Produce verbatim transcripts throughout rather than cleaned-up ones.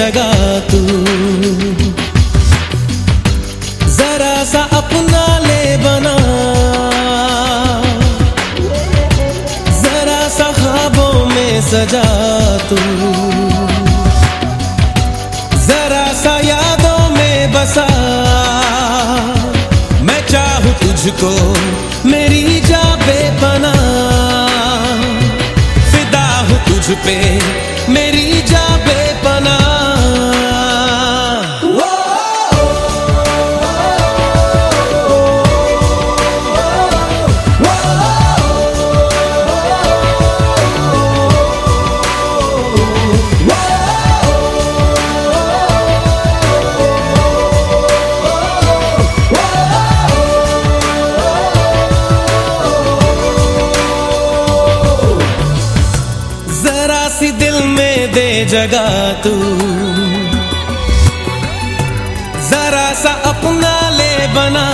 जगह तू, जरा सा अपना ले बना, जरा सा ख्वाबों में सजा तू, जरा सा यादों में बसा। मैं चाहूं तुझको मेरी जा बेपनाह, फिदा हूं तुझ पे मेरी जा बेपनाह। जरा सी दिल में दे जगह तू, जरा सा अपना ले बना,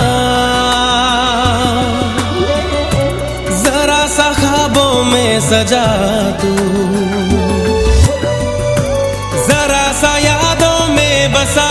जरा सा ख्वाबों में सजा तू, जरा सा यादों में बसा।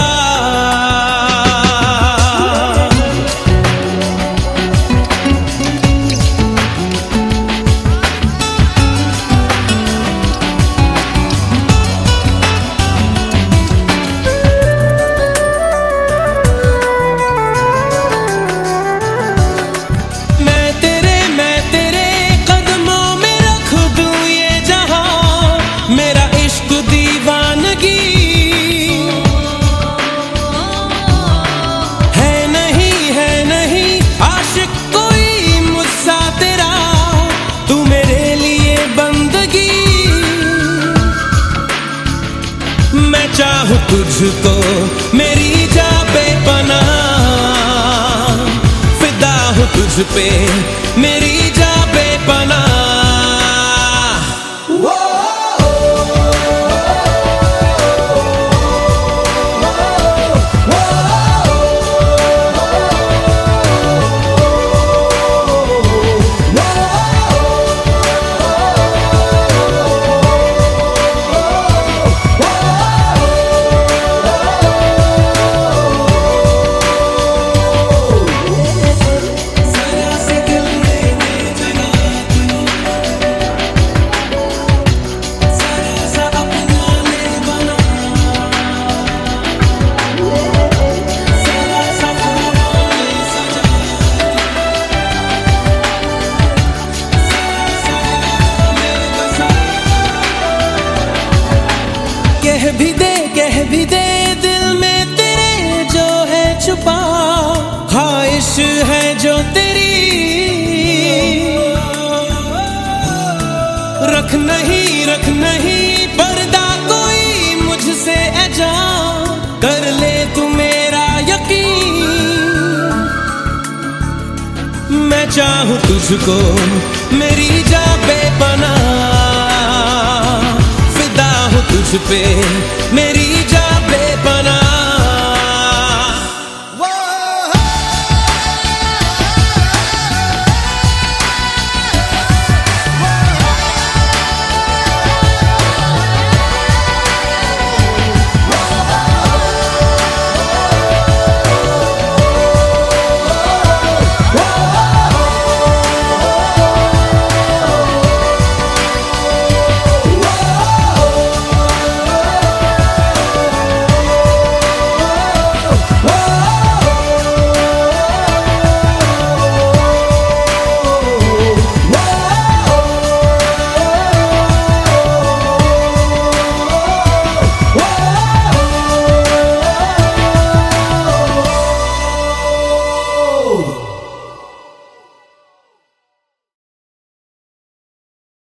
मैं चाहूं तुझको मेरी जा बेपनाह, फिदा हूं तुझ पे मेरी जा बेपनाह। कह भी दे कह भी दे दिल में तेरे जो है छुपा, ख्वाहिश है जो तेरी, रख नहीं रख नहीं पर्दा कोई मुझसे ऐजा, कर ले तू मेरा यकीन। मैं चाहूं तुझको मेरी जा बेपनाह, तुझ पे मेरी जा